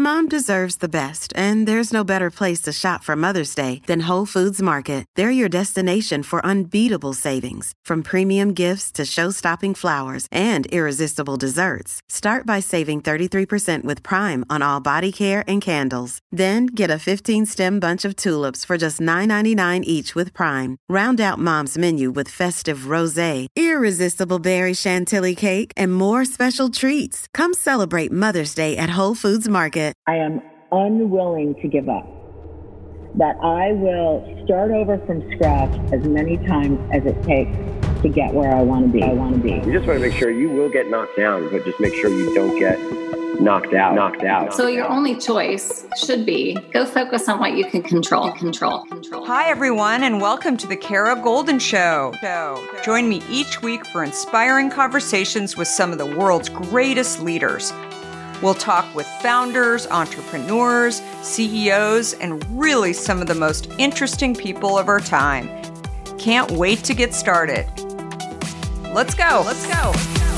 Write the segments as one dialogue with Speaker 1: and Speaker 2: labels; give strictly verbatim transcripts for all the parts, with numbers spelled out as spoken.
Speaker 1: Mom deserves the best, and there's no better place to shop for Mother's Day than Whole Foods Market. They're your destination for unbeatable savings, from premium gifts to show-stopping flowers and irresistible desserts. Start by saving thirty-three percent with Prime on all body care and candles. Then get a fifteen-stem bunch of tulips for just nine ninety-nine each with Prime. Round out Mom's menu with festive rosé, irresistible berry chantilly cake, and more special treats. Come celebrate Mother's Day at Whole Foods Market.
Speaker 2: I am unwilling to give up. That I will start over from scratch as many times as it takes to get where I want to be. I want to be.
Speaker 3: You just want to make sure you will get knocked down, but just make sure you don't get knocked out. Knocked out.
Speaker 4: So your only choice should be go focus on what you can control. Control. Control.
Speaker 5: Hi, everyone, and welcome to the Kara Goldin Show. Join me each week for inspiring conversations with some of the world's greatest leaders. We'll talk with founders, entrepreneurs, C E Os, and really some of the most interesting people of our time. Can't wait to get started. Let's go. Let's go.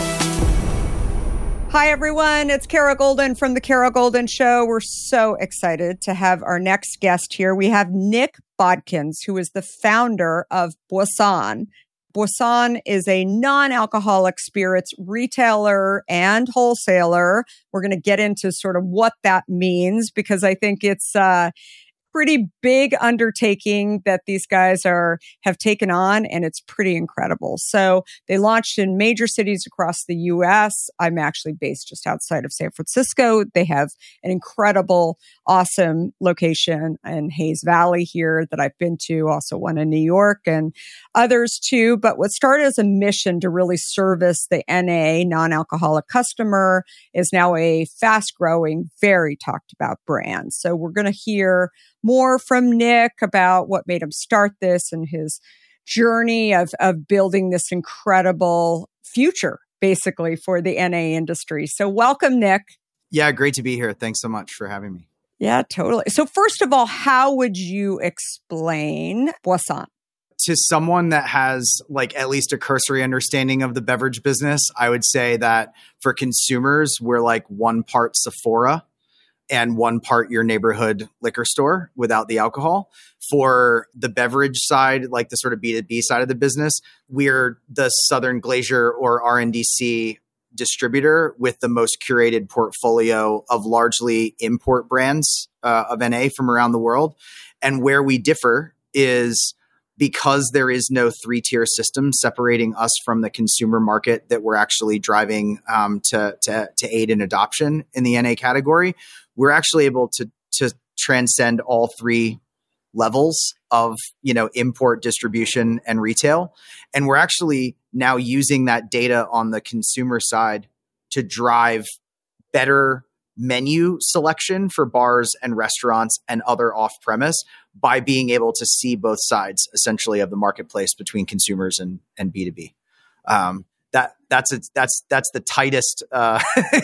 Speaker 5: Hi, everyone. It's Kara Goldin from The Kara Goldin Show. We're so excited to have our next guest here. We have Nick Bodkins, who is the founder of Boisson. Boisson is a non-alcoholic spirits retailer and wholesaler. We're going to get into sort of what that means because I think it's uh pretty big undertaking that these guys are have taken on, and it's pretty incredible. So they launched in major cities across the U S. I'm actually based just outside of San Francisco. They have an incredible, awesome location in Hayes Valley here that I've been to, also one in New York and others too. But what started as a mission to really service the N A, non-alcoholic customer, is now a fast-growing, very talked about brand. So we're going to hear more from Nick about what made him start this and his journey of, of building this incredible future, basically, for the N A industry. So welcome, Nick.
Speaker 6: Yeah, great to be here. Thanks so much for having me.
Speaker 5: Yeah, totally. So first of all, how would you explain Boisson?
Speaker 6: To someone that has like at least a cursory understanding of the beverage business, I would say that for consumers, we're like one part Sephora and one part your neighborhood liquor store without the alcohol. For the beverage side, like the sort of B two B side of the business, we're the Southern Glacier or R and D C distributor with the most curated portfolio of largely import brands uh, of N A from around the world. And where we differ is because there is no three-tier system separating us from the consumer market that we're actually driving um, to, to, to aid in adoption in the N A category, we're actually able to, to transcend all three levels of, you know, import, distribution, and retail. And we're actually now using that data on the consumer side to drive better menu selection for bars and restaurants and other off-premise by being able to see both sides essentially of the marketplace between consumers and, and B two B. Um, that that's a, that's that's the tightest uh,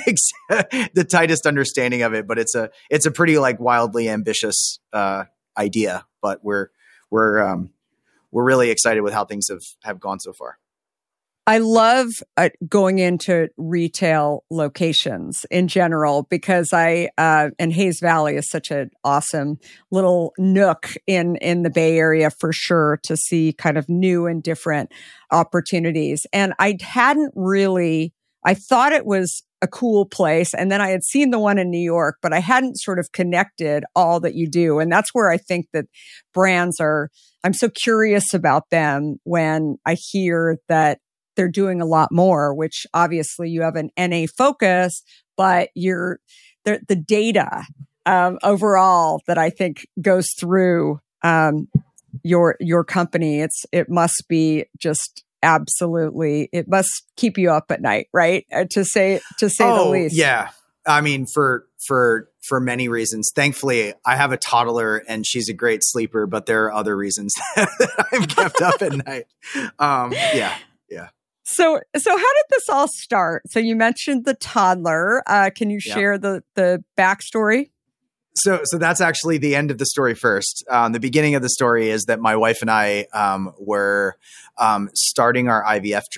Speaker 6: the tightest understanding of it, but it's a it's a pretty like wildly ambitious uh, idea. But we're we're um, we're really excited with how things have have gone so far.
Speaker 5: I love uh, going into retail locations in general because I, uh, and Hayes Valley is such an awesome little nook in, in the Bay Area for sure to see kind of new and different opportunities. And I hadn't really, I thought it was a cool place. And then I had seen the one in New York, but I hadn't sort of connected all that you do. And that's where I think that brands are, I'm so curious about them when I hear that they're doing a lot more, which obviously you have an N A focus, but you're the, the data um, overall that I think goes through um, your your company. It's it must be just absolutely. It must keep you up at night, right? Uh, to say to say
Speaker 6: oh,
Speaker 5: the least.
Speaker 6: Yeah, I mean for for for many reasons. Thankfully, I have a toddler and she's a great sleeper, but there are other reasons that I'm kept up at night. Um, yeah, yeah.
Speaker 5: So, so how did this all start? So you mentioned the toddler. Uh, can you share yeah. the the backstory?
Speaker 6: So, so that's actually the end of the story first. Um, the beginning of the story is that my wife and I um, were um, starting our I V F journey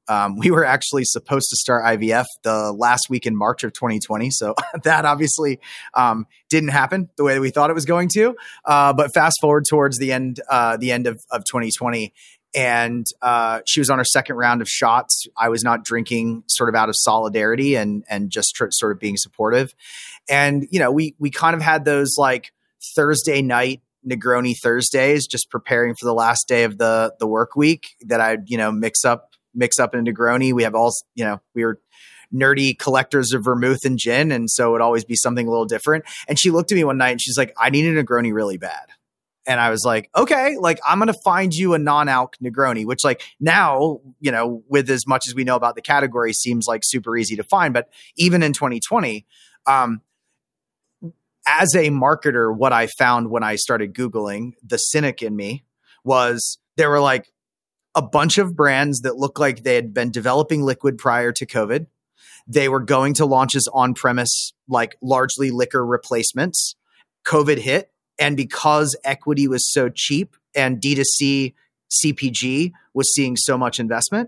Speaker 6: Um, we were actually supposed to start I V F the last week in March of twenty twenty. So that obviously um, didn't happen the way that we thought it was going to. Uh, but fast forward towards the end, uh, the end of, of twenty twenty. And uh, she was on her second round of shots. I was not drinking, sort of out of solidarity and and just tr- sort of being supportive. And, you know, we we kind of had those like Thursday night Negroni Thursdays, just preparing for the last day of the the work week that I'd, you know, mix up mix up in a Negroni. We have all, you know, we were nerdy collectors of vermouth and gin. And so it would always be something a little different. And she looked at me one night and she's like, I need a Negroni really bad. And I was like, okay, like I'm going to find you a non-alc Negroni, which like now, you know, with as much as we know about the category seems like super easy to find. But even in twenty twenty, um, as a marketer, what I found when I started Googling, the cynic in me was there were like a bunch of brands that looked like they had been developing liquid prior to COVID. They were going to launch as on-premise, like largely liquor replacements. COVID hit. And because equity was so cheap and D two C C P G was seeing so much investment,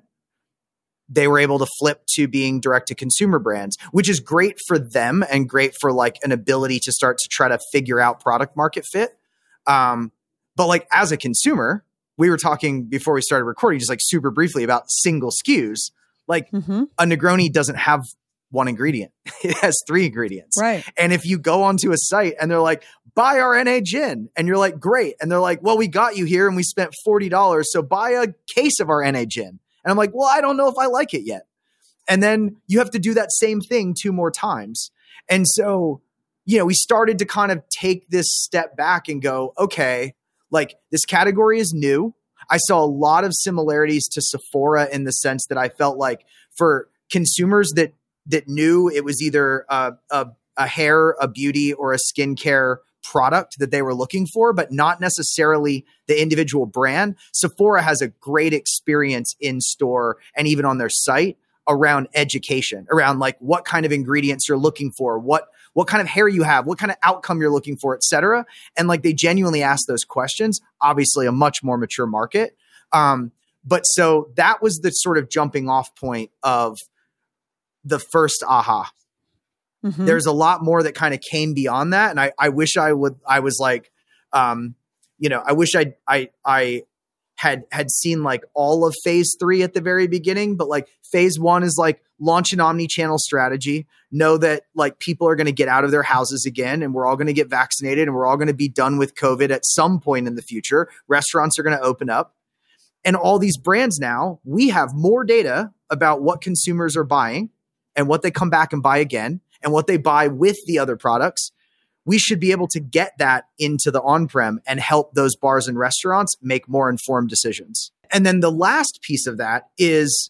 Speaker 6: they were able to flip to being direct to consumer brands, which is great for them and great for like an ability to start to try to figure out product market fit. Um, but like as a consumer, we were talking before we started recording, just like super briefly about single S K Us. Like mm-hmm. a Negroni doesn't have one ingredient. It has three ingredients.
Speaker 5: Right.
Speaker 6: And if you go onto a site and they're like, buy our N A gin. And you're like, great. And they're like, well, we got you here and we spent forty dollars. So buy a case of our N A gin. And I'm like, well, I don't know if I like it yet. And then you have to do that same thing two more times. And so, you know, we started to kind of take this step back and go, okay, like this category is new. I saw a lot of similarities to Sephora in the sense that I felt like for consumers that that knew it was either a, a, a hair, a beauty, or a skincare product that they were looking for, but not necessarily the individual brand. Sephora has a great experience in store and even on their site around education, around like what kind of ingredients you're looking for, what what kind of hair you have, what kind of outcome you're looking for, et cetera. And like they genuinely ask those questions, obviously a much more mature market. Um, but so that was the sort of jumping off point of the first aha. Mm-hmm. There's a lot more that kind of came beyond that. And I, I wish I would, I was like, um, you know, I wish I, I, I had, had seen like all of phase three at the very beginning, but like phase one is like launch an omni-channel strategy, know that like people are going to get out of their houses again and we're all going to get vaccinated and we're all going to be done with COVID at some point in the future. Restaurants are going to open up. And all these brands now, we have more data about what consumers are buying and what they come back and buy again and what they buy with the other products. We should be able to get that into the on-prem and help those bars and restaurants make more informed decisions. And then the last piece of that is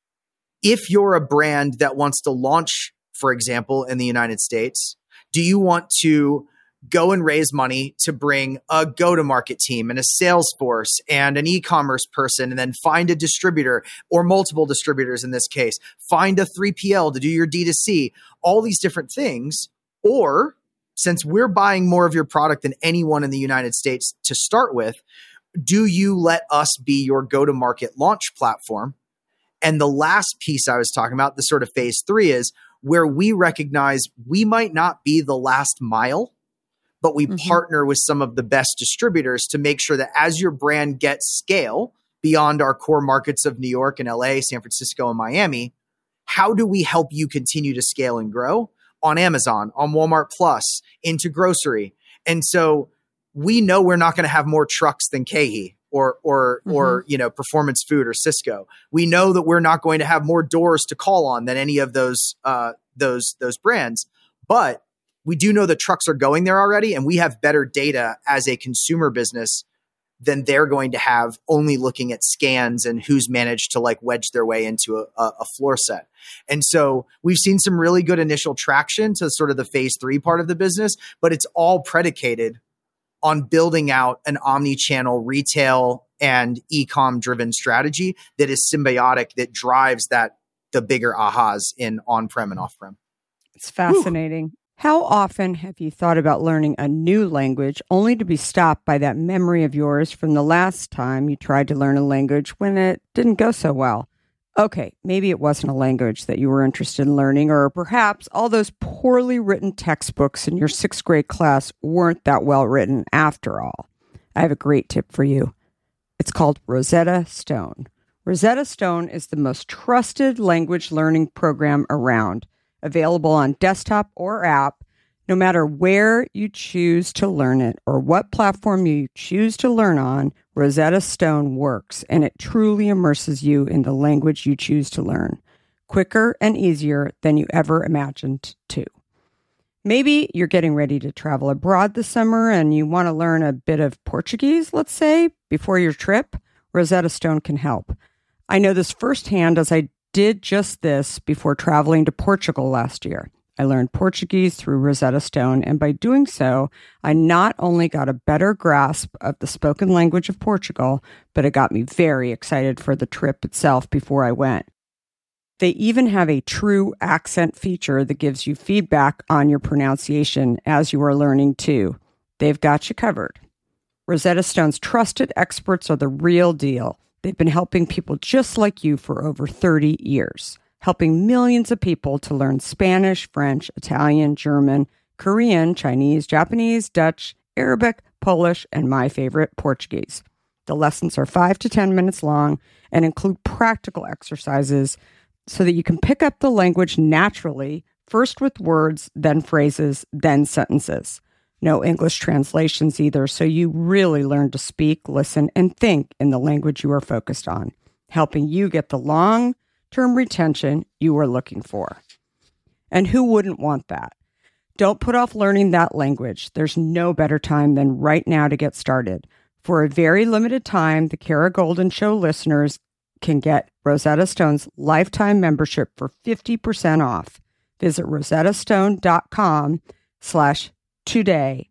Speaker 6: if you're a brand that wants to launch, for example, in the United States, do you want to go and raise money to bring a go-to-market team and a sales force and an e-commerce person and then find a distributor or multiple distributors in this case, find a three P L to do your D two C, all these different things? Or since we're buying more of your product than anyone in the United States to start with, do you let us be your go-to-market launch platform? And the last piece I was talking about, the sort of phase three, is where we recognize we might not be the last mile, but we mm-hmm. partner with some of the best distributors to make sure that as your brand gets scale beyond our core markets of New York and L A, San Francisco, and Miami, how do we help you continue to scale and grow on Amazon, on Walmart Plus, into grocery? And so we know we're not going to have more trucks than KeHE or, or, mm-hmm. or, you know, Performance Food or Cisco. We know that we're not going to have more doors to call on than any of those, uh, those, those brands, but we do know the trucks are going there already, and we have better data as a consumer business than they're going to have only looking at scans and who's managed to like wedge their way into a, a floor set. And so we've seen some really good initial traction to sort of the phase three part of the business, but it's all predicated on building out an omni-channel retail and e-com driven strategy that is symbiotic, that drives that the bigger ahas in on-prem and off-prem.
Speaker 5: It's fascinating. Whew. How often have you thought about learning a new language only to be stopped by that memory of yours from the last time you tried to learn a language when it didn't go so well? Okay, maybe it wasn't a language that you were interested in learning, or perhaps all those poorly written textbooks in your sixth grade class weren't that well written after all. I have a great tip for you. It's called Rosetta Stone. Rosetta Stone is the most trusted language learning program around, available on desktop or app. No matter where you choose to learn it or what platform you choose to learn on, Rosetta Stone works, and it truly immerses you in the language you choose to learn, quicker and easier than you ever imagined to. Maybe you're getting ready to travel abroad this summer and you want to learn a bit of Portuguese, let's say, before your trip. Rosetta Stone can help. I know this firsthand as I did just this before traveling to Portugal last year. I learned Portuguese through Rosetta Stone, and by doing so, I not only got a better grasp of the spoken language of Portugal, but it got me very excited for the trip itself before I went. They even have a true accent feature that gives you feedback on your pronunciation as you are learning too. They've got you covered. Rosetta Stone's trusted experts are the real deal. They've been helping people just like you for over thirty years. Helping millions of people to learn Spanish, French, Italian, German, Korean, Chinese, Japanese, Dutch, Arabic, Polish, and my favorite, Portuguese. The lessons are five to ten minutes long and include practical exercises so that you can pick up the language naturally, first with words, then phrases, then sentences. No English translations either, so you really learn to speak, listen, and think in the language you are focused on, helping you get the long term retention you are looking for. And who wouldn't want that? Don't put off learning that language. There's no better time than right now to get started. For a very limited time, the Kara Goldin Show listeners can get Rosetta Stone's lifetime membership for fifty percent off. Visit rosettastone.com slash today.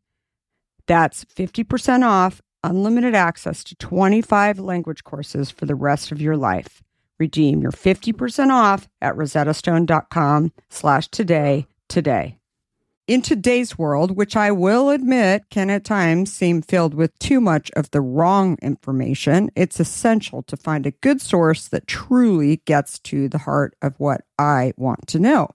Speaker 5: That's fifty percent off, unlimited access to twenty-five language courses for the rest of your life. Redeem your fifty percent off at rosettastone.com slash today today. In today's world, which I will admit can at times seem filled with too much of the wrong information, it's essential to find a good source that truly gets to the heart of what I want to know.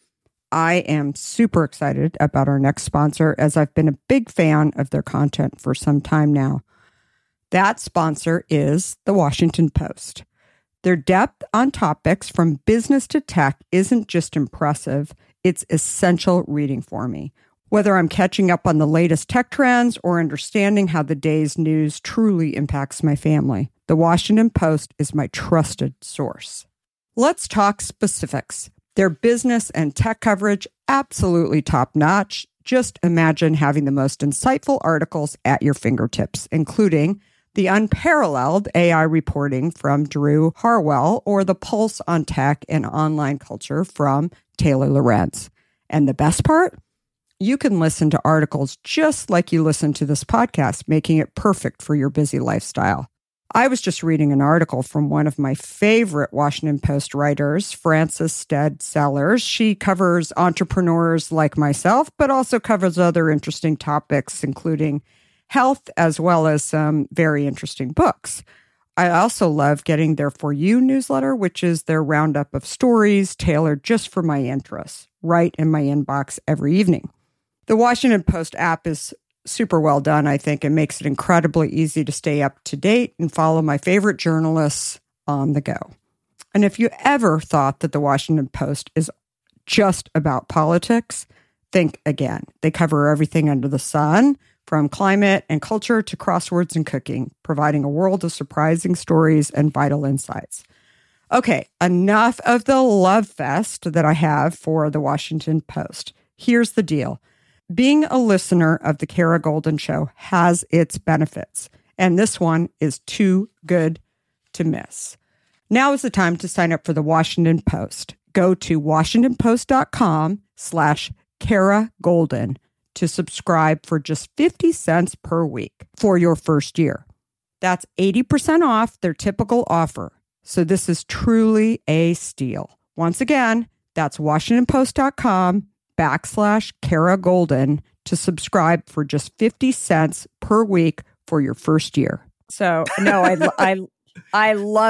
Speaker 5: I am super excited about our next sponsor, as I've been a big fan of their content for some time now. That sponsor is The Washington Post. Their depth on topics from business to tech isn't just impressive, it's essential reading for me. Whether I'm catching up on the latest tech trends or understanding how the day's news truly impacts my family, The Washington Post is my trusted source. Let's talk specifics. Their business and tech coverage, absolutely top-notch. Just imagine having the most insightful articles at your fingertips, including the unparalleled A I reporting from Drew Harwell, or the pulse on tech and online culture from Taylor Lorenz. And the best part? You can listen to articles just like you listen to this podcast, making it perfect for your busy lifestyle. I was just reading an article from one of my favorite Washington Post writers, Frances Stead Sellers. She covers entrepreneurs like myself, but also covers other interesting topics, including health, as well as some very interesting books. I also love getting their For You newsletter, which is their roundup of stories tailored just for my interests, right in my inbox every evening. The Washington Post app is super well done, I think. It makes it incredibly easy to stay up to date and follow my favorite journalists on the go. And if you ever thought that the Washington Post is just about politics, think again. They cover everything under the sun, from climate and culture to crosswords and cooking, providing a world of surprising stories and vital insights. Okay, enough of the love fest that I have for the Washington Post. Here's the deal. Being a listener of the Kara Goldin Show has its benefits, and this one is too good to miss. Now is the time to sign up for the Washington Post. Go to washingtonpost.com slash Kara Goldin to subscribe for just fifty cents per week for your first year. That's eighty percent off their typical offer. So this is truly a steal. Once again, that's washingtonpost.com backslash Kara Goldin to subscribe for just fifty cents per week for your first year. So no, I, I, I love it.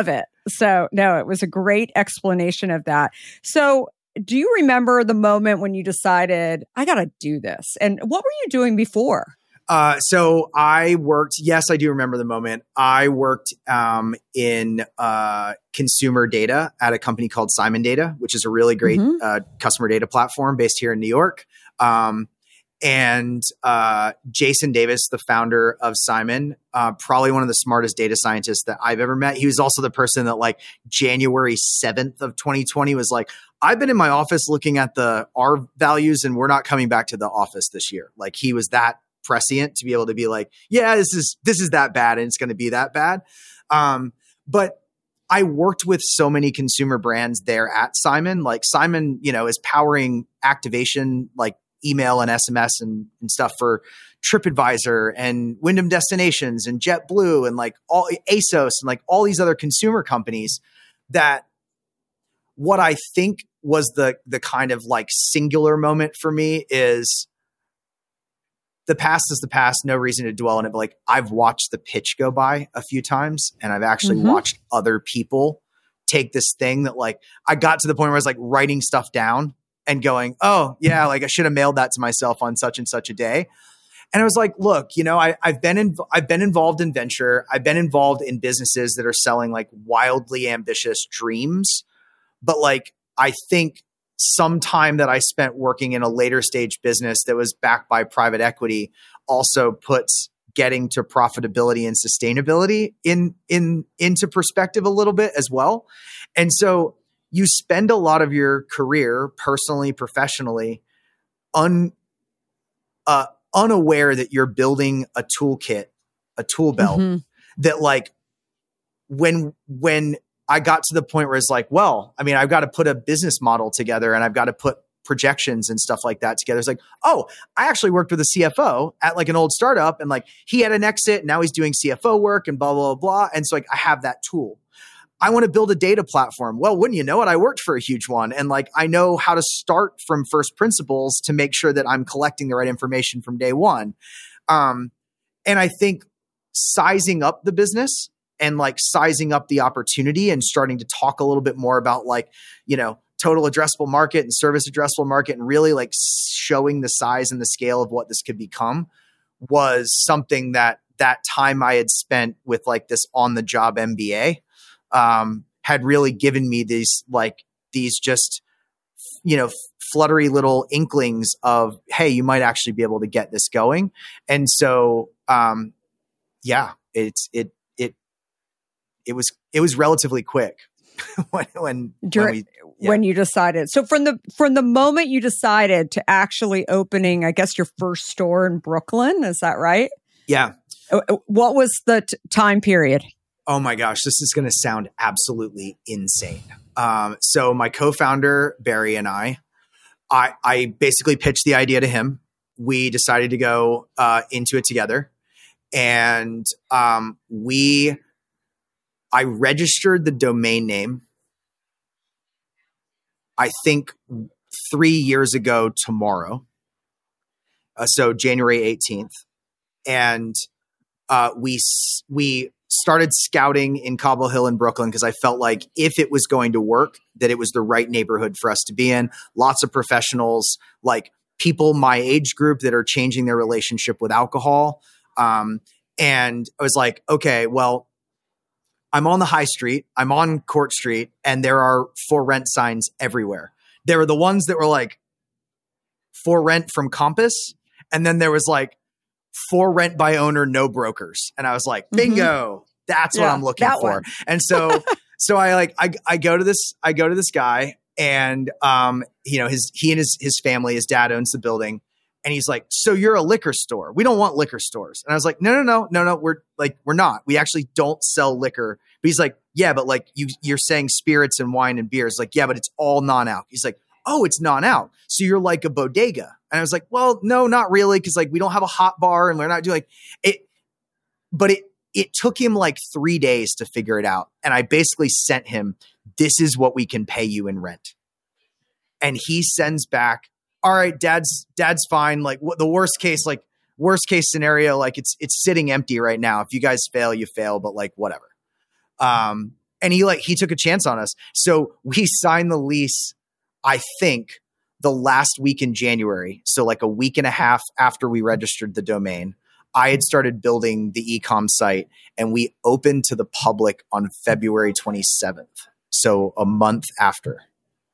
Speaker 5: So no, it was a great explanation of that. So do you remember the moment when you decided, I got to do this? And what were you doing before?
Speaker 6: Uh, so I worked, yes, I do remember the moment. I worked um, in uh, consumer data at a company called Simon Data, which is a really great mm-hmm. uh, customer data platform based here in New York. Um, and uh, Jason Davis, the founder of Simon, uh, probably one of the smartest data scientists that I've ever met. He was also the person that like January seventh of twenty twenty was like, I've been in my office looking at the R values and we're not coming back to the office this year. Like he was that prescient to be able to be like, yeah, this is, this is that bad and it's going to be that bad. Um, but I worked with so many consumer brands there at Simon. Like Simon, you know, is powering activation, like email and S M S and, and stuff for TripAdvisor and Wyndham Destinations and JetBlue and like all ASOS and like all these other consumer companies that what I think was the, the kind of like singular moment for me is the past is the past, no reason to dwell on it. But like I've watched the pitch go by a few times and I've actually mm-hmm. watched other people take this thing that like I got to the point where I was like writing stuff down and going, oh yeah, like I should have mailed that to myself on such and such a day. And I was like, look, you know, I, I've been in, I've been involved in venture. I've been involved in businesses that are selling like wildly ambitious dreams. But like, I think some time that I spent working in a later stage business that was backed by private equity also puts getting to profitability and sustainability in, in, into perspective a little bit as well. And so you spend a lot of your career personally, professionally, un, uh, unaware that you're building a toolkit, a tool belt mm-hmm. that like when, when I got to the point where it's like, well, I mean, I've got to put a business model together and I've got to put projections and stuff like that together. It's like, oh, I actually worked with a C F O at like an old startup and like he had an exit and now he's doing C F O work and blah, blah, blah, blah. And so like, I have that tool. I want to build a data platform. Well, wouldn't you know it? I worked for a huge one. And like, I know how to start from first principles to make sure that I'm collecting the right information from day one. Um, and I think sizing up the business and like sizing up the opportunity and starting to talk a little bit more about like, you know, total addressable market and service addressable market and really like showing the size and the scale of what this could become was something that that time I had spent with like this on the job M B A um, had really given me these like these just, you know, fluttery little inklings of, hey, you might actually be able to get this going. And so, um, yeah, it's, it, it, it was, it was relatively quick when, when,
Speaker 5: During, when, we, yeah. when you decided. So from the, from the moment you decided to actually opening, I guess your first store in Brooklyn, is that right?
Speaker 6: Yeah.
Speaker 5: What was the t- time period?
Speaker 6: Oh my gosh, this is going to sound absolutely insane. Um, so my co-founder, Barry, and I, I, I basically pitched the idea to him. We decided to go uh, into it together. And um, we, I registered the domain name, I think three years ago tomorrow. Uh, so January eighteenth. And uh, we, we, started scouting in Cobble Hill in Brooklyn because I felt like if it was going to work, that it was the right neighborhood for us to be in. Lots of professionals, like people my age group that are changing their relationship with alcohol. Um, and I was like, okay, well, I'm on the high street, I'm on Court Street, and there are for rent signs everywhere. There were the ones that were like for rent from Compass. And then there was like, for rent by owner, no brokers. And I was like, bingo, mm-hmm. that's yeah, what I'm looking for. One. And so, so I like, I, I go to this, I go to this guy and, um, you know, his, he and his, his family, his dad owns the building. And he's like, so you're a liquor store. We don't want liquor stores. And I was like, no, no, no, no, no. We're like, we're not, we actually don't sell liquor. But he's like, yeah, but like you, you're saying spirits and wine and beers. Like, yeah, but it's all non-alc. He's like, oh, it's non-alc. So you're like a bodega. And I was like, well, no, not really. Cause like, we don't have a hot bar and we're not doing like it, but it, it took him like three days to figure it out. And I basically sent him, this is what we can pay you in rent. And he sends back, all right, dad's, dad's fine. Like what the worst case, like worst case scenario, like it's, it's sitting empty right now. If you guys fail, you fail, but like whatever. Um, And he like, he took a chance on us. So we signed the lease, I think, the last week in January. So like a week and a half after we registered the domain, I had started building the e-com site, and we opened to the public on February twenty-seventh. So a month after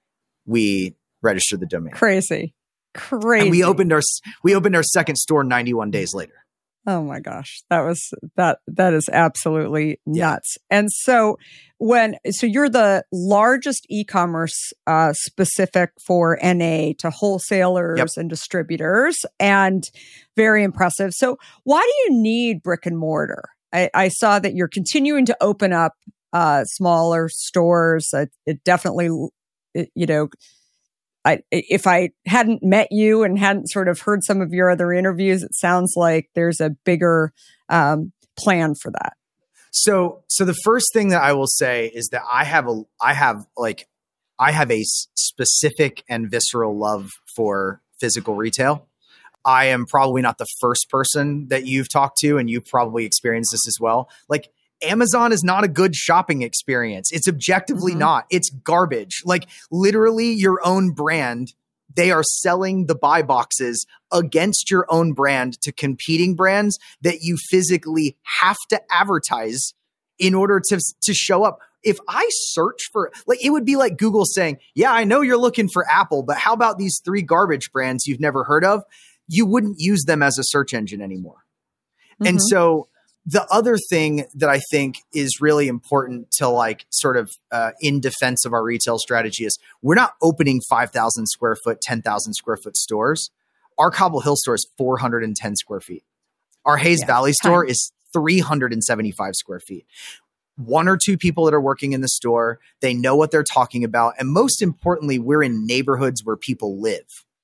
Speaker 6: we registered the domain.
Speaker 5: Crazy. Crazy.
Speaker 6: And we opened our, we opened our second store ninety-one days later.
Speaker 5: Oh my gosh. That was, that, that is absolutely nuts. Yeah. And so when, so you're the largest e-commerce, uh, specific for N A to wholesalers yep. and distributors, and very impressive. So why do you need brick and mortar? I, I saw that you're continuing to open up, uh, smaller stores. It, it definitely, it, you know, I, if I hadn't met you and hadn't sort of heard some of your other interviews, it sounds like there's a bigger um, plan for that.
Speaker 6: So, so the first thing that I will say is that I have a, I have like, I have a specific and visceral love for physical retail. I am probably not the first person that you've talked to, and you've probably experienced this as well. Like, Amazon is not a good shopping experience. It's objectively mm-hmm. not. It's garbage. Like, literally your own brand, they are selling the buy boxes against your own brand to competing brands that you physically have to advertise in order to, to show up. If I search for, like, it would be like Google saying, yeah, I know you're looking for Apple, but how about these three garbage brands you've never heard of? You wouldn't use them as a search engine anymore. Mm-hmm. And so the other thing that I think is really important to like sort of uh, in defense of our retail strategy is we're not opening five thousand square foot, ten thousand square foot stores. Our Cobble Hill store is four hundred ten square feet. Our Hayes yeah, Valley store time. is three hundred seventy-five square feet. One or two people that are working in the store, they know what they're talking about. And most importantly, we're in neighborhoods where people live.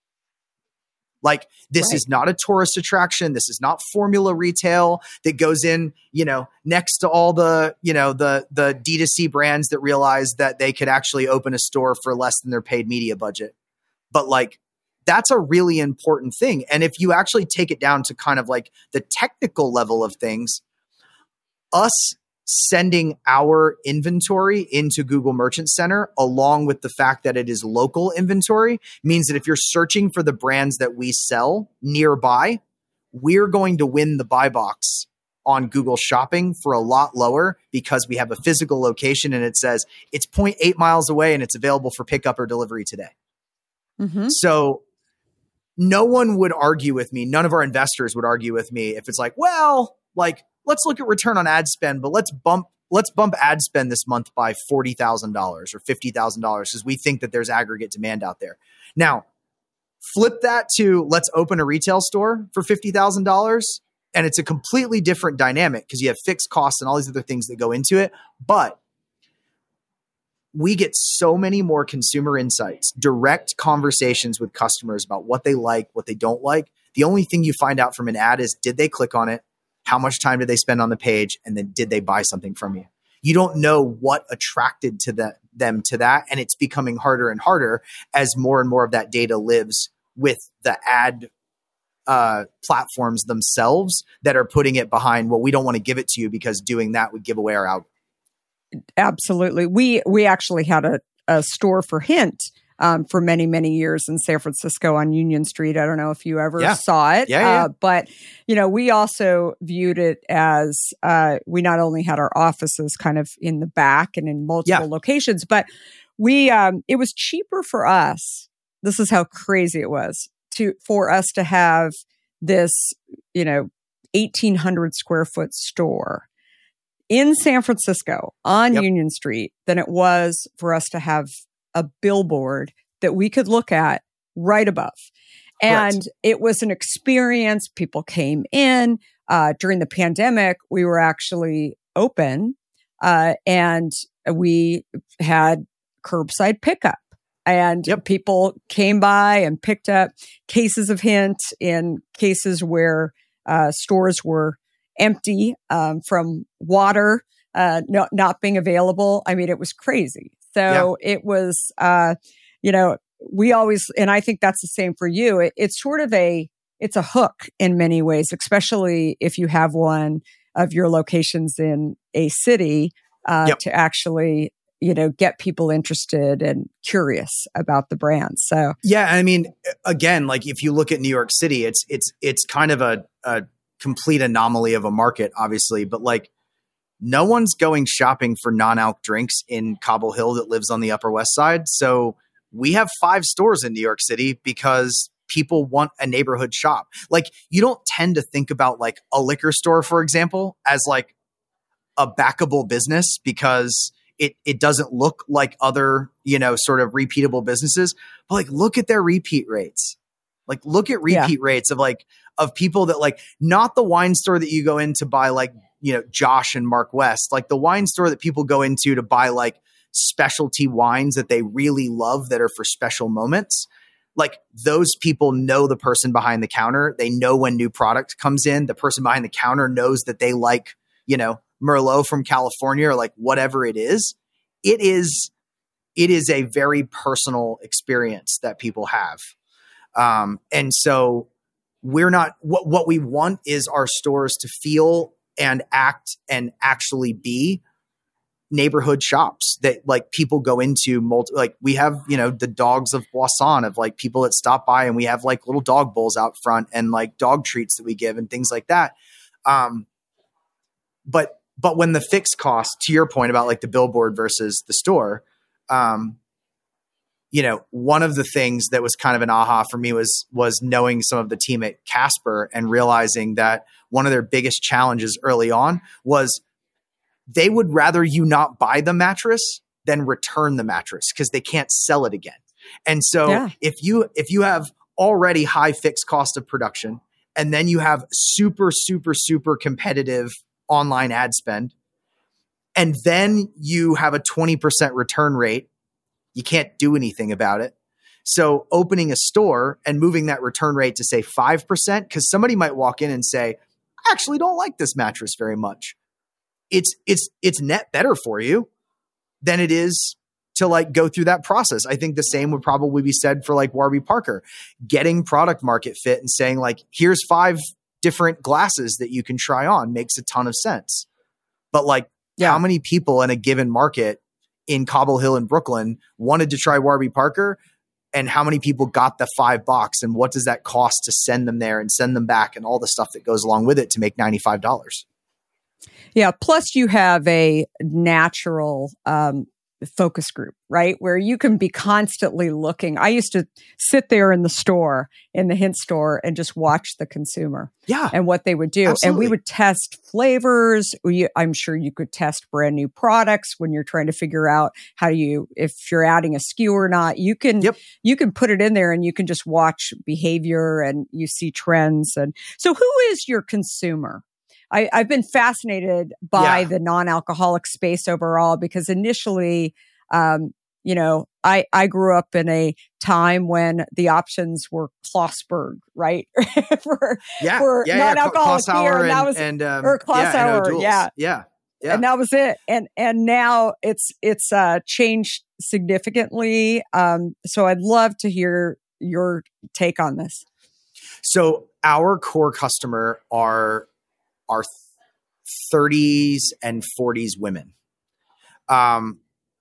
Speaker 6: Like, this right. is not a tourist attraction. This is not formula retail that goes in, you know, next to all the, you know, the, the D two C brands that realize that they could actually open a store for less than their paid media budget. But like, that's a really important thing. And if you actually take it down to kind of like the technical level of things, us sending our inventory into Google Merchant Center, along with the fact that it is local inventory, means that if you're searching for the brands that we sell nearby, we're going to win the buy box on Google Shopping for a lot lower because we have a physical location and it says it's zero point eight miles away and it's available for pickup or delivery today. Mm-hmm. So no one would argue with me. None of our investors would argue with me if it's like, well, like, let's look at return on ad spend, but let's bump let's bump ad spend this month by forty thousand dollars or fifty thousand dollars because we think that there's aggregate demand out there. Now, flip that to let's open a retail store for fifty thousand dollars, and it's a completely different dynamic because you have fixed costs and all these other things that go into it. But we get so many more consumer insights, direct conversations with customers about what they like, what they don't like. The only thing you find out from an ad is, did they click on it? How much time did they spend on the page? And then did they buy something from you? You don't know what attracted to the, them to that. And it's becoming harder and harder as more and more of that data lives with the ad uh, platforms themselves that are putting it behind, well, we don't want to give it to you because doing that would give away our algorithm.
Speaker 5: Absolutely. We, we actually had a, a store for Hint Um, for many, many years in San Francisco on Union Street. I don't know if you ever
Speaker 6: yeah.
Speaker 5: saw it,
Speaker 6: yeah, yeah.
Speaker 5: Uh, but, you know, we also viewed it as uh, we not only had our offices kind of in the back and in multiple yeah. locations, but we um, it was cheaper for us. This is how crazy it was to for us to have this, you know, eighteen hundred square foot store in San Francisco on yep. Union Street than it was for us to have a billboard that we could look at right above. And right. it was an experience. People came in. Uh, during the pandemic, we were actually open uh, and we had curbside pickup. And yep. people came by and picked up cases of Hint in cases where uh, stores were empty um, from water uh, not, not being available. I mean, it was crazy. So yeah. it was, uh, you know, we always, and I think that's the same for you. It, it's sort of a, it's a hook in many ways, especially if you have one of your locations in a city uh,
Speaker 6: yep.
Speaker 5: to actually, you know, get people interested and curious about the brand. So
Speaker 6: yeah, I mean, again, like if you look at New York City, it's it's it's kind of a, a complete anomaly of a market, obviously, but like no one's going shopping for non-alc drinks in Cobble Hill that lives on the Upper West Side. So we have five stores in New York City because people want a neighborhood shop. Like you don't tend to think about like a liquor store, for example, as like a backable business because it it doesn't look like other, you know, sort of repeatable businesses. But like look at their repeat rates. Like look at repeat yeah. rates of like of people that like not the wine store that you go in to buy like, you know, Josh and Mark West, like the wine store that people go into to buy like specialty wines that they really love that are for special moments. Like those people know the person behind the counter. They know when new product comes in. The person behind the counter knows that they like, you know, Merlot from California or like whatever it is. It is, it is a very personal experience that people have. Um, and so we're not, what, what we want is our stores to feel and act and actually be neighborhood shops that like people go into multi, like we have, you know, the dogs of Boisson of like people that stop by and we have like little dog bowls out front and like dog treats that we give and things like that. Um, but, but when the fixed cost, to your point about like the billboard versus the store, um, you know, one of the things that was kind of an aha for me was, was knowing some of the team at Casper and realizing that one of their biggest challenges early on was they would rather you not buy the mattress than return the mattress because they can't sell it again. And so yeah. if you, if you have already high fixed cost of production and then you have super, super, super competitive online ad spend, and then you have a twenty percent return rate, you can't do anything about it. So opening a store and moving that return rate to say five percent, because somebody might walk in and say, I actually don't like this mattress very much. It's, it's, it's net better for you than it is to like go through that process. I think the same would probably be said for like Warby Parker, getting product market fit and saying like, here's five different glasses that you can try on makes a ton of sense. But like yeah. how many people in a given market in Cobble Hill in Brooklyn wanted to try Warby Parker, and how many people got the five box, and what does that cost to send them there and send them back and all the stuff that goes along with it to make ninety-five dollars.
Speaker 5: Yeah. Plus you have a natural, um, focus group, right? Where you can be constantly looking. I used to sit there in the store, in the Hint store, and just watch the consumer
Speaker 6: yeah.
Speaker 5: and what they would do.
Speaker 6: Absolutely.
Speaker 5: And we would test flavors. We, I'm sure you could test brand new products when you're trying to figure out how do you, if you're adding a S K U or not, you can, yep. you can put it in there and you can just watch behavior and you see trends. And so who is your consumer? I, I've been fascinated by yeah. the non-alcoholic space overall because initially, um, you know, I, I grew up in a time when the options were Klossberg, right? for
Speaker 6: yeah,
Speaker 5: for
Speaker 6: yeah,
Speaker 5: non-alcoholic
Speaker 6: yeah.
Speaker 5: beer, and,
Speaker 6: and
Speaker 5: that was
Speaker 6: and, um,
Speaker 5: or Kloss
Speaker 6: yeah,
Speaker 5: Hour,
Speaker 6: and
Speaker 5: yeah,
Speaker 6: yeah, yeah,
Speaker 5: and that was it. And and now it's it's uh, changed significantly. Um, so I'd love to hear your take on this.
Speaker 6: So our core customer are are thirties and forties women. Um,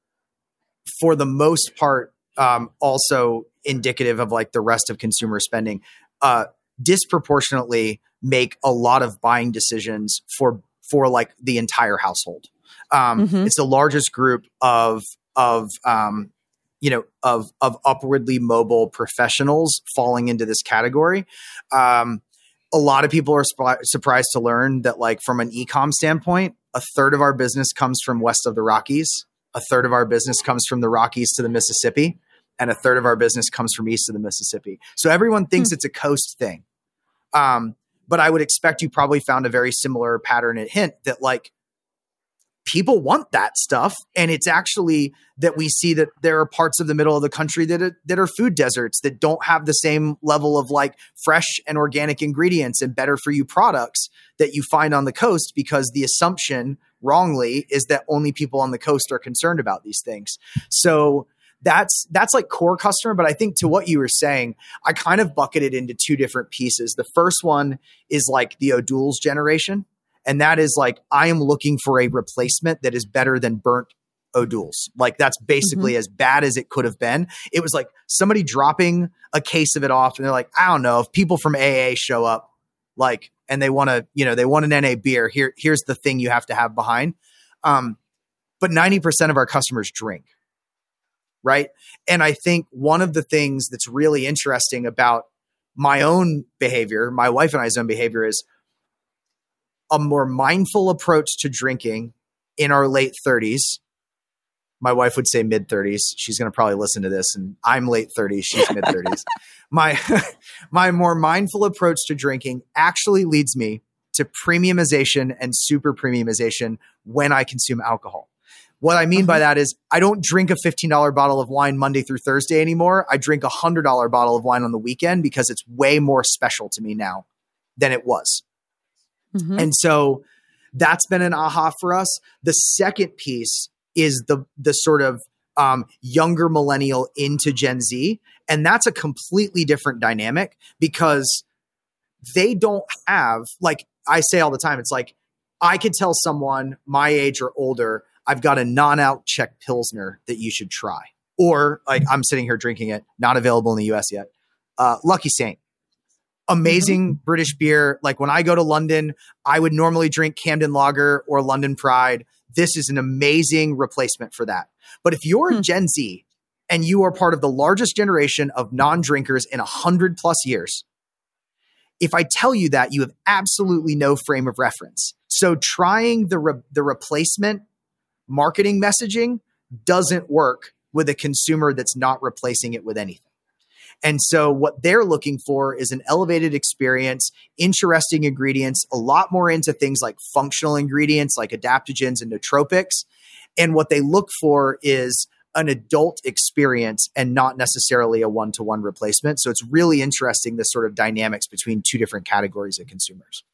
Speaker 6: for the most part, um, also indicative of like the rest of consumer spending, uh, disproportionately make a lot of buying decisions for, for like the entire household. Um, mm-hmm. It's the largest group of, of, um, you know, of, of upwardly mobile professionals falling into this category. Um, A lot of people are sp- surprised to learn that like from an e-com standpoint, a third of our business comes from west of the Rockies. A third of our business comes from the Rockies to the Mississippi, and a third of our business comes from east of the Mississippi. So everyone thinks hmm. it's a coast thing. Um, but I would expect you probably found a very similar pattern at Hint that like people want that stuff. And it's actually that we see that there are parts of the middle of the country that are, that are food deserts that don't have the same level of like fresh and organic ingredients and better for you products that you find on the coast, because the assumption wrongly is that only people on the coast are concerned about these things. So that's, that's like core customer. But I think to what you were saying, I kind of bucketed into two different pieces. The first one is like the O'Doul's generation. And that is like, I am looking for a replacement that is better than burnt O'Doul's. Like that's basically mm-hmm. as bad as it could have been. It was like somebody dropping a case of it off and they're like, I don't know, if people from A A show up, like, and they want to, you know, they want an N A beer, here, here's the thing you have to have behind. Um, but ninety percent of our customers drink. Right. And I think one of the things that's really interesting about my own behavior, my wife and I's own behavior, is a more mindful approach to drinking in our late thirties. My wife would say mid thirties. She's going to probably listen to this, and I'm late thirties. She's mid thirties. my, my more mindful approach to drinking actually leads me to premiumization and super premiumization when I consume alcohol. What I mean uh-huh. by that is I don't drink a fifteen dollars bottle of wine Monday through Thursday anymore. I drink a one hundred dollars bottle of wine on the weekend because it's way more special to me now than it was. Mm-hmm. And so that's been an aha for us. The second piece is the the sort of um, younger millennial into Gen Z. And that's a completely different dynamic because they don't have, like I say all the time, it's like I could tell someone my age or older, I've got a non-alc Czech Pilsner that you should try. Or like I'm sitting here drinking it, not available in the U S yet. Uh, Lucky Saint. Amazing mm-hmm. British beer. Like when I go to London, I would normally drink Camden Lager or London Pride. This is an amazing replacement for that. But if you're hmm. a Gen Z and you are part of the largest generation of non-drinkers in one hundred plus years, if I tell you that, you have absolutely no frame of reference. So trying the re- the replacement marketing messaging doesn't work with a consumer that's not replacing it with anything. And so what they're looking for is an elevated experience, interesting ingredients, a lot more into things like functional ingredients like adaptogens and nootropics. And what they look for is an adult experience and not necessarily a one-to-one replacement. So it's really interesting, the sort of dynamics between two different categories of consumers.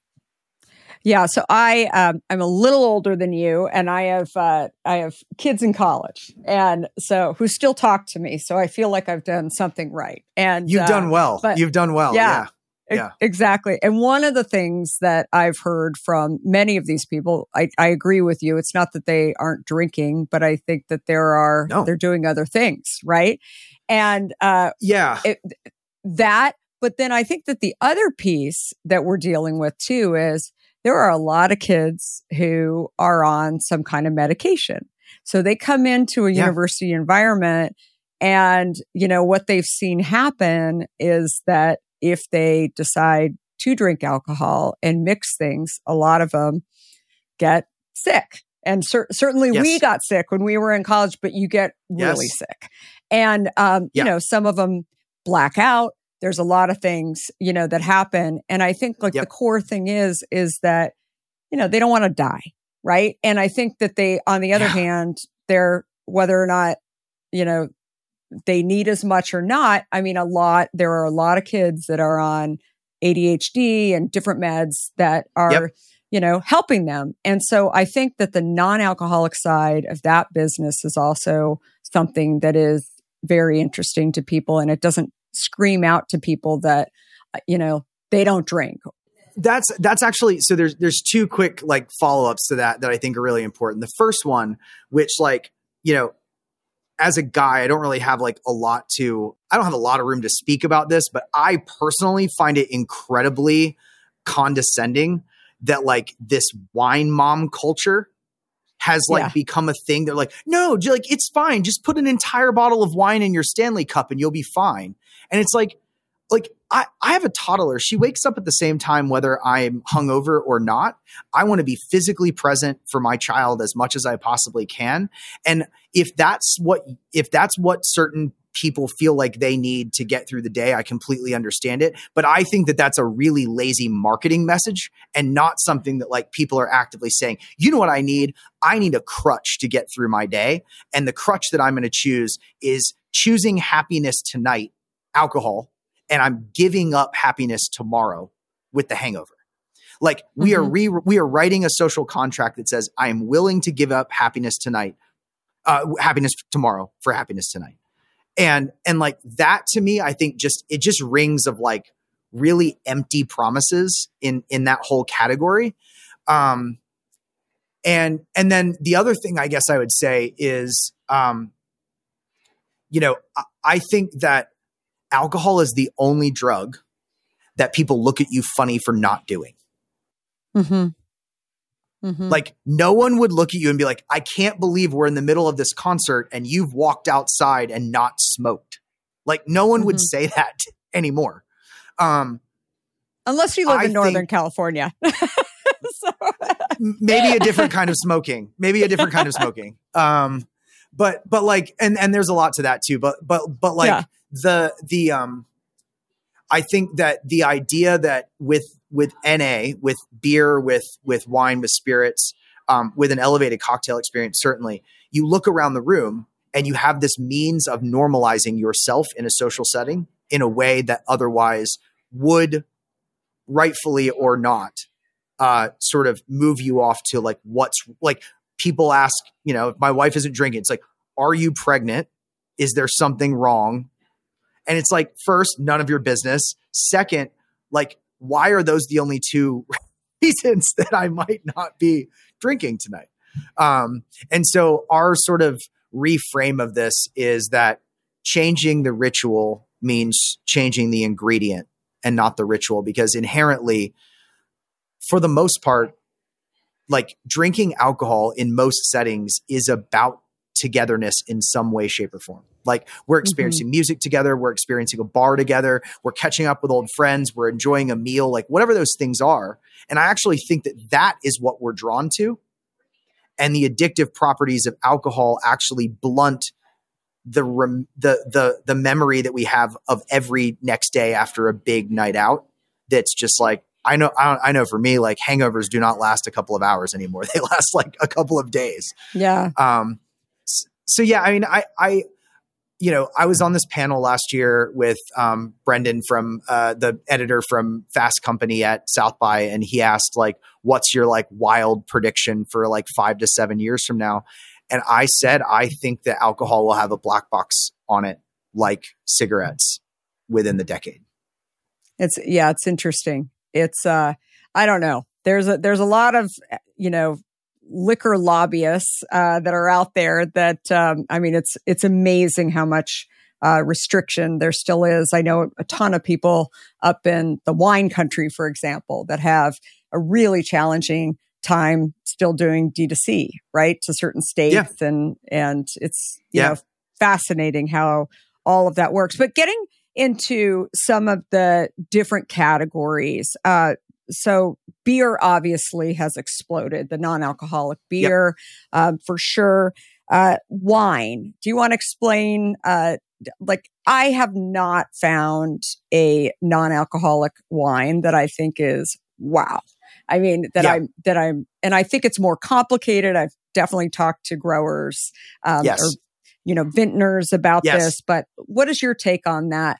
Speaker 5: Yeah, so I um, I'm a little older than you, and I have uh, I have kids in college, and so who still talk to me. So I feel like I've done something right. And
Speaker 6: you've uh, done well.
Speaker 5: But,
Speaker 6: you've done well. Yeah,
Speaker 5: yeah, yeah, exactly. And one of the things that I've heard from many of these people, I, I agree with you. It's not that they aren't drinking, but I think that there are
Speaker 6: no.
Speaker 5: they're doing other things, right? And uh,
Speaker 6: yeah,
Speaker 5: it, that. But then I think that the other piece that we're dealing with too is, there are a lot of kids who are on some kind of medication. So they come into a yeah. university environment and, you know, what they've seen happen is that if they decide to drink alcohol and mix things, a lot of them get sick. And cer- certainly yes. we got sick when we were in college, but you get really
Speaker 6: yes.
Speaker 5: sick. And, um,
Speaker 6: yeah.
Speaker 5: you know, some of them black out. There's a lot of things, you know, that happen. And I think like yep. the core thing is, is that, you know, they don't want to die. Right. And I think that they, on the other yeah. hand, they're, whether or not, you know, they need as much or not. I mean, a lot, there are a lot of kids that are on A D H D and different meds that are, yep. you know, helping them. And so I think that the non-alcoholic side of that business is also something that is very interesting to people. And it doesn't scream out to people that, you know, they don't drink.
Speaker 6: That's, that's actually, so there's, there's two quick like follow-ups to that, that I think are really important. The first one, which like, you know, as a guy, I don't really have like a lot to, I don't have a lot of room to speak about this, but I personally find it incredibly condescending that like this wine mom culture has like yeah. become a thing. They're like, no, like, it's fine. Just put an entire bottle of wine in your Stanley cup and you'll be fine. And it's like, like I, I have a toddler. She wakes up at the same time, whether I'm hungover or not. I want to be physically present for my child as much as I possibly can. And if that's what, if that's what certain people feel like they need to get through the day, I completely understand it. But I think that that's a really lazy marketing message and not something that like people are actively saying, you know what I need? I need a crutch to get through my day. And the crutch that I'm going to choose is choosing happiness tonight, alcohol, and I'm giving up happiness tomorrow with the hangover. Like we mm-hmm. are re- we are writing a social contract that says I am willing to give up happiness tonight, uh, happiness tomorrow for happiness tonight. And, and like that to me, I think just, it just rings of like really empty promises in, in that whole category. Um, and, and then the other thing I guess I would say is, um, you know, I, I think that alcohol is the only drug that people look at you funny for not doing.
Speaker 5: Mm-hmm. Mm-hmm.
Speaker 6: Like no one would look at you and be like, I can't believe we're in the middle of this concert and you've walked outside and not smoked. Like no one mm-hmm. would say that anymore. Um,
Speaker 5: Unless you live
Speaker 6: I
Speaker 5: in Northern
Speaker 6: think,
Speaker 5: California. So.
Speaker 6: Maybe a different kind of smoking, maybe a different kind of smoking. Um, but, but like, and, and there's a lot to that too, but, but, but like yeah. the, the, um, I think that the idea that with, with N A, with beer, with, with wine, with spirits, um, with an elevated cocktail experience, certainly you look around the room and you have this means of normalizing yourself in a social setting in a way that otherwise would rightfully or not, uh, sort of move you off to like, what's like people ask, you know, if my wife isn't drinking, it's like, are you pregnant? Is there something wrong? And it's like, first, none of your business. Second, like, why are those the only two reasons that I might not be drinking tonight? Um, and so our sort of reframe of this is that changing the ritual means changing the ingredient and not the ritual, because inherently, for the most part, like drinking alcohol in most settings is about togetherness in some way, shape, or form. Like we're experiencing mm-hmm. music together, we're experiencing a bar together, we're catching up with old friends, we're enjoying a meal, like whatever those things are. And I actually think that that is what we're drawn to. And the addictive properties of alcohol actually blunt the rem- the the the memory that we have of every next day after a big night out. That's just like, I know, I, I know for me, like hangovers do not last a couple of hours anymore. They last like a couple of days.
Speaker 5: Yeah.
Speaker 6: Um. So yeah, I mean, I, I, you know, I was on this panel last year with um, Brendan from uh, the editor from Fast Company at South by, and he asked like, "What's your like wild prediction for like five to seven years from now?" And I said, I think that alcohol will have a black box on it, like cigarettes, within the decade.
Speaker 5: It's yeah, it's interesting. It's uh, I don't know. There's a there's a lot of you know. liquor lobbyists uh, that are out there that, um, I mean, it's, it's amazing how much uh, restriction there still is. I know a ton of people up in the wine country, for example, that have a really challenging time still doing D two C, right? To certain states. Yeah. And, and it's, you yeah. know, fascinating how all of that works. But getting into some of the different categories, uh, so beer obviously has exploded, the non-alcoholic beer, yep. um, for sure. Uh, wine. Do you want to explain, uh, like I have not found a non-alcoholic wine that I think is wow. I mean, that yeah. I'm, that I'm, and I think it's more complicated. I've definitely talked to growers, um,
Speaker 6: yes. or,
Speaker 5: you know, vintners about
Speaker 6: yes.
Speaker 5: this, but what is your take on that?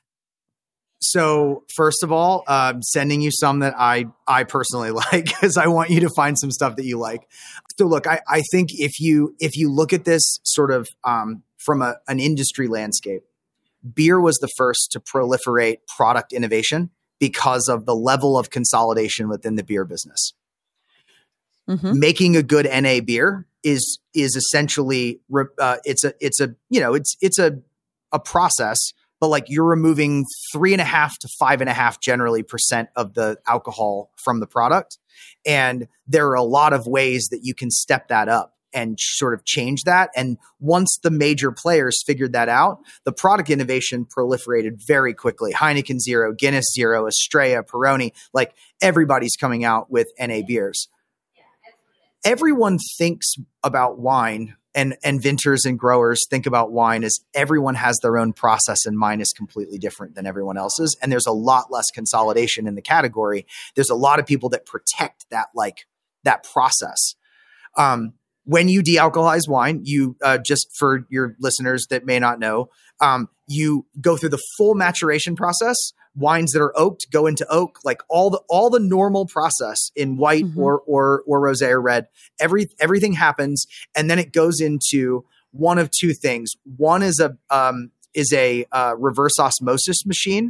Speaker 6: So first of all, um, sending you some that I, I personally like, because I want you to find some stuff that you like. So look, I, I think if you, if you look at this sort of, um, from a, an industry landscape, beer was the first to proliferate product innovation because of the level of consolidation within the beer business. Mm-hmm. Making a good N A beer is, is essentially, uh, it's a, it's a, you know, it's, it's a, a process. But like you're removing three and a half to five and a half generally percent of the alcohol from the product. And there are a lot of ways that you can step that up and sort of change that. And once the major players figured that out, the product innovation proliferated very quickly. Heineken Zero, Guinness Zero, Estrella, Peroni, like everybody's coming out with N A beers. Everyone thinks about wine and, and vintners and growers think about wine as everyone has their own process and mine is completely different than everyone else's. And there's a lot less consolidation in the category. There's a lot of people that protect that, like that process. Um, when you de-alcoholize wine, you, uh, just for your listeners that may not know, um, you go through the full maturation process. Wines that are oaked go into oak, like all the all the normal process in white mm-hmm. or or or rosé or red. Every everything happens, and then it goes into one of two things. One is a um, is a uh, reverse osmosis machine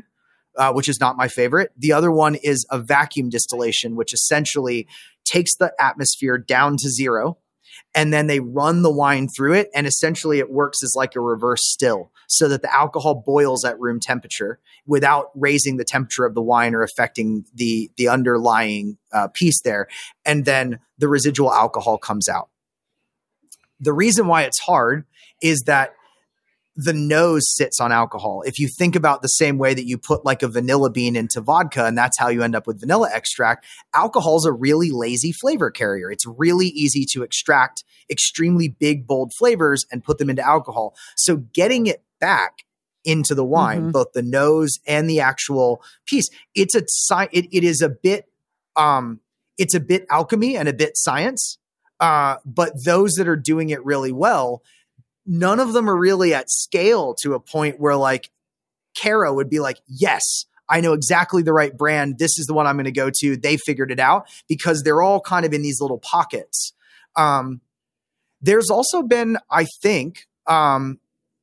Speaker 6: uh, which is not my favorite. The other one is a vacuum distillation, which essentially takes the atmosphere down to zero, and then they run the wine through it. And essentially it works as like a reverse still, so that the alcohol boils at room temperature without raising the temperature of the wine or affecting the, the underlying uh, piece there. And then the residual alcohol comes out. The reason why it's hard is that the nose sits on alcohol. If you think about the same way that you put like a vanilla bean into vodka and that's how you end up with vanilla extract, alcohol is a really lazy flavor carrier. It's really easy to extract extremely big, bold flavors and put them into alcohol. So getting it back into the wine, mm-hmm. both the nose and the actual piece, it's a it, it is a bit um it's a bit alchemy and a bit science. Uh, but those that are doing it really well, none of them are really at scale to a point where like Cara would be like, yes, I know exactly the right brand. This is the one I'm going to go to. They figured it out, because they're all kind of in these little pockets. Um, there's also been, I think, um,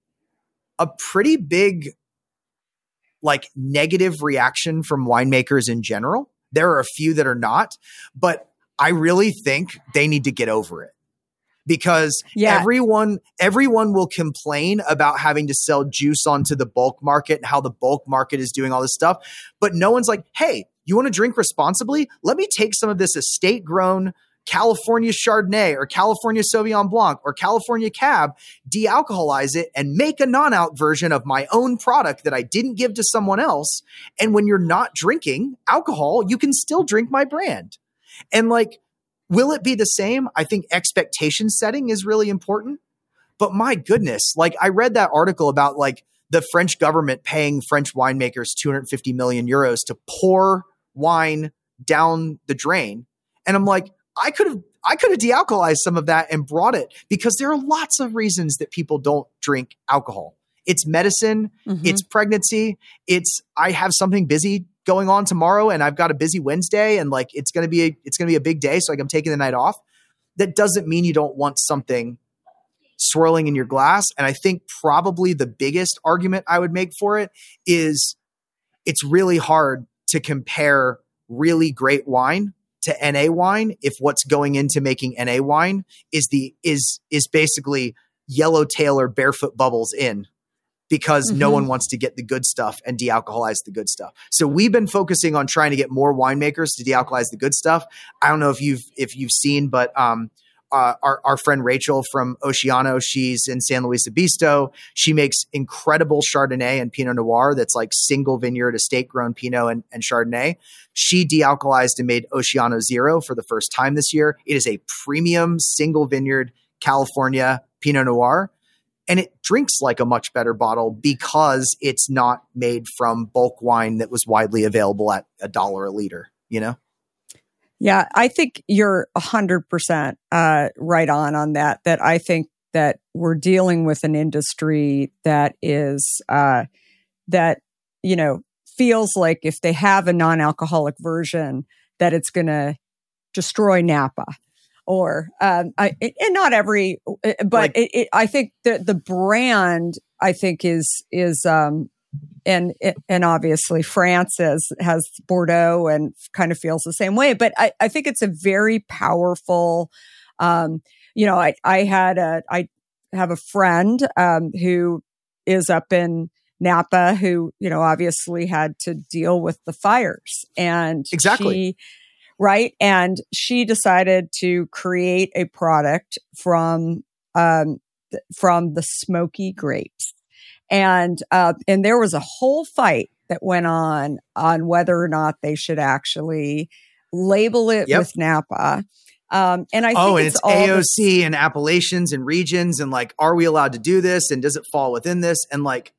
Speaker 6: a pretty big like negative reaction from winemakers in general. There are a few that are not, but I really think they need to get over it. Because yeah. everyone, everyone will complain about having to sell juice onto the bulk market and how the bulk market is doing all this stuff. But no one's like, hey, you want to drink responsibly? Let me take some of this estate grown California Chardonnay or California Sauvignon Blanc or California Cab, de-alcoholize it and make a non-alc version of my own product that I didn't give to someone else. And when you're not drinking alcohol, you can still drink my brand. And like, will it be the same? I think expectation setting is really important. But my goodness, like I read that article about like the French government paying French winemakers two hundred fifty million euros to pour wine down the drain. And I'm like, I could have I could have de-alcoholized some of that and brought it, because there are lots of reasons that people don't drink alcohol. It's medicine, mm-hmm. it's pregnancy, it's I have something busy going on tomorrow and I've got a busy Wednesday and like it's going to be a, it's going to be a big day, so like I'm taking the night off. That doesn't mean you don't want something swirling in your glass. And I think probably the biggest argument I would make for it is it's really hard to compare really great wine to N A wine if what's going into making N A wine is the is is basically Yellowtail or Barefoot Bubbles in, because mm-hmm. no one wants to get the good stuff and de-alcoholize the good stuff. So we've been focusing on trying to get more winemakers to de-alcoholize the good stuff. I don't know if you've if you've seen, but um, uh, our our friend Rachel from Oceano, she's in San Luis Obispo. She makes incredible Chardonnay and Pinot Noir that's like single vineyard, estate grown Pinot and, and Chardonnay. She de-alcoholized and made Oceano Zero for the first time this year. It is a premium single vineyard California Pinot Noir. And it drinks like a much better bottle because it's not made from bulk wine that was widely available at a dollar a liter, you know?
Speaker 5: Yeah, I think you're one hundred percent uh, right on on that, that I think that we're dealing with an industry that is, uh, that, you know, feels like if they have a non-alcoholic version, that it's going to destroy Napa. Or, um, I, and not every, but like, it, it, I think the, the brand, I think is, is, um, and, and obviously France has, has Bordeaux and kind of feels the same way, but I, I think it's a very powerful, um, you know, I, I had a, I have a friend, um, who is up in Napa who, you know, obviously had to deal with the fires and
Speaker 6: exactly.
Speaker 5: she, right. And she decided to create a product from, um, th- from the smoky grapes. And, uh, and there was a whole fight that went on, on whether or not they should actually label it yep. with Napa. Um, and I think
Speaker 6: oh, and
Speaker 5: it's,
Speaker 6: it's
Speaker 5: all
Speaker 6: A O C
Speaker 5: this-
Speaker 6: and appellations and regions and like, are we allowed to do this? And does it fall within this? And like,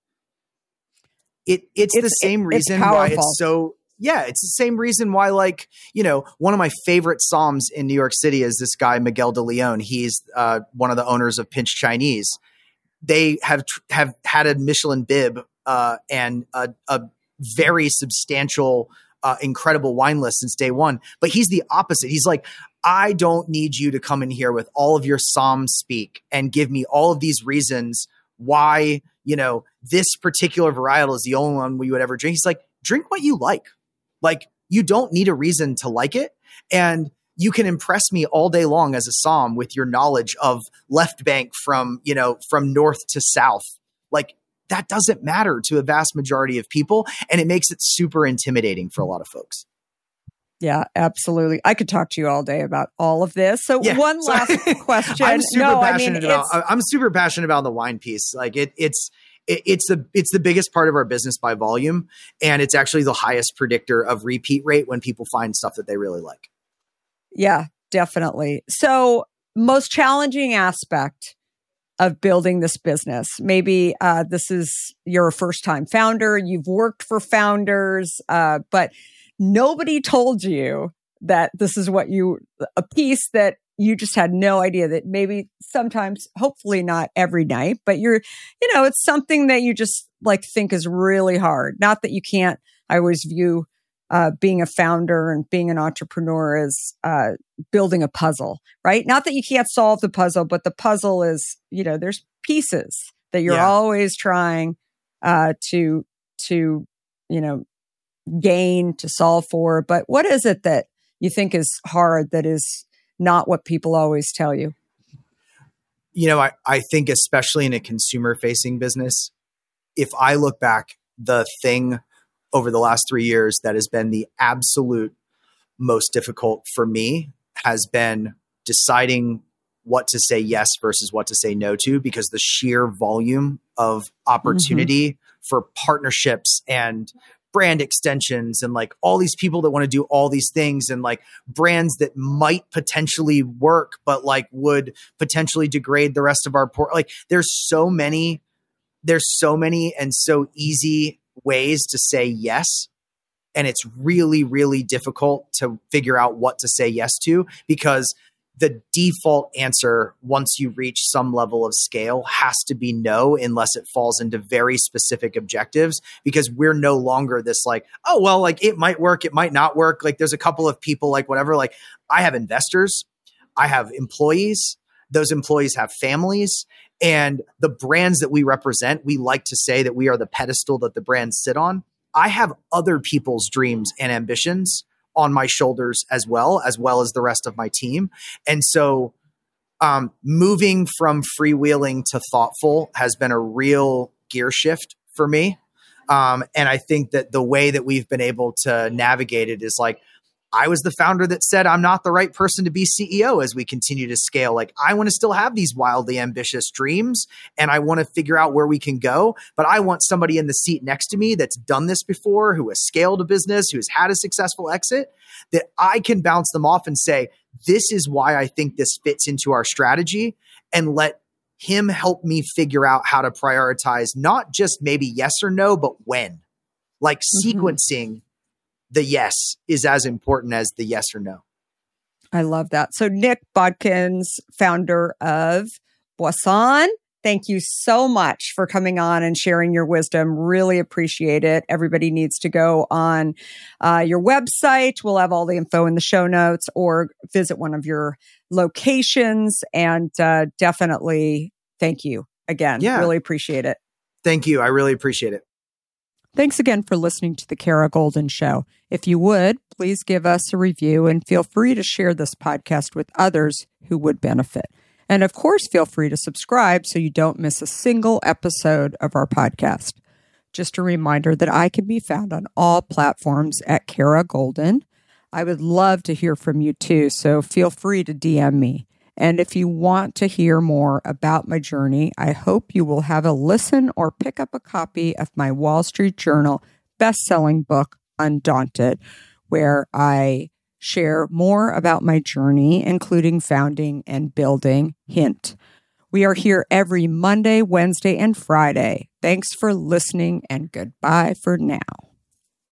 Speaker 6: it, it's, it's the same it, reason it's why it's so, yeah, it's the same reason why, like, you know, one of my favorite Psalms in New York City is this guy, Miguel de Leon. He's uh, one of the owners of Pinch Chinese. They have tr- have had a Michelin bib uh, and a, a very substantial, uh, incredible wine list since day one. But he's the opposite. He's like, I don't need you to come in here with all of your Psalm speak and give me all of these reasons why, you know, this particular varietal is the only one we would ever drink. He's like, drink what you like. Like, you don't need a reason to like it. And you can impress me all day long as a somm with your knowledge of left bank from, you know, from north to south. Like, that doesn't matter to a vast majority of people. And it makes it super intimidating for a lot of folks.
Speaker 5: Yeah, absolutely. I could talk to you all day about all of this. So
Speaker 6: yeah,
Speaker 5: one
Speaker 6: sorry.
Speaker 5: last question.
Speaker 6: I'm super
Speaker 5: no,
Speaker 6: passionate
Speaker 5: I mean,
Speaker 6: about, I'm super passionate about the wine piece. Like it, it's, it, it's the, it's the biggest part of our business by volume. And it's actually the highest predictor of repeat rate when people find stuff that they really like.
Speaker 5: Yeah, definitely. So most challenging aspect of building this business, maybe uh, this is your first time founder, you've worked for founders, uh, but nobody told you that this is what you, a piece that you just had no idea that maybe sometimes, hopefully not every night, but you're, you know, it's something that you just like think is really hard. Not that you can't, I always view uh, being a founder and being an entrepreneur as uh, building a puzzle, right? Not that you can't solve the puzzle, but the puzzle is, you know, there's pieces that you're yeah. always trying uh, to, to, you know, gain, to solve for. But what is it that you think is hard that is not what people always tell you?
Speaker 6: You know, I, I think especially in a consumer facing business, if I look back, the thing over the last three years that has been the absolute most difficult for me has been deciding what to say yes versus what to say no to, because the sheer volume of opportunity mm-hmm. for partnerships and brand extensions and like all these people that want to do all these things and like brands that might potentially work, but like would potentially degrade the rest of our port. Like there's so many, there's so many and so easy ways to say yes. And it's really, really difficult to figure out what to say yes to, because the default answer once you reach some level of scale has to be no, unless it falls into very specific objectives, because we're no longer this like, oh, well, like it might work, it might not work. Like there's a couple of people like whatever, like I have investors, I have employees, those employees have families, and the brands that we represent, we like to say that we are the pedestal that the brands sit on. I have other people's dreams and ambitions on my shoulders as well, as well as the rest of my team. And so um, moving from freewheeling to thoughtful has been a real gear shift for me. Um, and I think that the way that we've been able to navigate it is like, I was the founder that said, I'm not the right person to be C E O as we continue to scale. Like I want to still have these wildly ambitious dreams and I want to figure out where we can go, but I want somebody in the seat next to me that's done this before, who has scaled a business, who has had a successful exit, that I can bounce them off and say, this is why I think this fits into our strategy, and let him help me figure out how to prioritize, not just maybe yes or no, but when. Like mm-hmm. sequencing the yes is as important as the yes or no.
Speaker 5: I love that. So Nick Bodkins, founder of Boisson, thank you so much for coming on and sharing your wisdom. Really appreciate it. Everybody needs to go on uh, your website. We'll have all the info in the show notes, or visit one of your locations. And uh, definitely thank you again.
Speaker 6: Yeah.
Speaker 5: Really appreciate it.
Speaker 6: Thank you. I really appreciate it.
Speaker 5: Thanks again for listening to The Kara Goldin Show. If you would, please give us a review and feel free to share this podcast with others who would benefit. And of course, feel free to subscribe so you don't miss a single episode of our podcast. Just a reminder that I can be found on all platforms at Kara Goldin. I would love to hear from you too, so feel free to D M me. And if you want to hear more about my journey, I hope you will have a listen or pick up a copy of my Wall Street Journal best-selling book, Undaunted, where I share more about my journey, including founding and building Hint. We are here every Monday, Wednesday, and Friday. Thanks for listening, and goodbye for now.